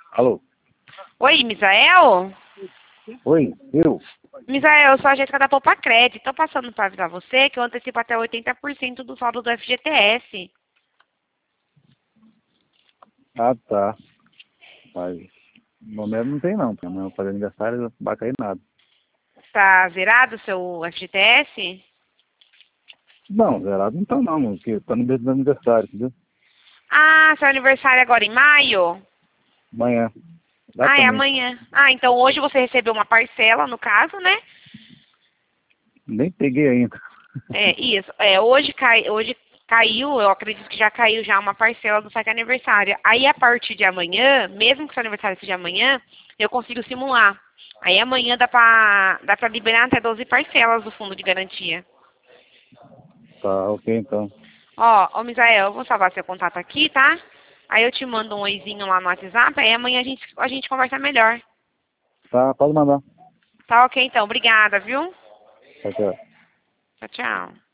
Alô? Oi, Misael? Oi, eu? Misael, eu sou a Jéssica da Poupa Crédito. Estou passando para avisar você que eu antecipo até 80% do saldo do FGTS. Ah, tá. Mas no momento não tem não, porque amanhã eu vou fazer aniversário e não vai cair nada. Está zerado o seu FGTS? Não, zerado não tá não, porque tá no mês do aniversário, entendeu? Ah, seu aniversário é agora em maio? Amanhã, Ah, é exatamente. amanhã. Ah, então hoje você recebeu uma parcela, no caso, né? Nem peguei ainda. É, isso. Hoje caiu, eu acredito que já caiu já uma parcela do saque aniversário. Aí, a partir de amanhã, mesmo que seu aniversário seja amanhã, eu consigo simular. Aí, amanhã dá pra liberar até 12 parcelas do fundo de garantia. Tá, ok então. Ó, Misael, eu vou salvar seu contato aqui, tá? Aí eu te mando um oizinho lá no WhatsApp, aí amanhã a gente conversa melhor. Tá, pode mandar. Tá ok, então. Obrigada, viu? Tchau, tchau. Tchau, tchau.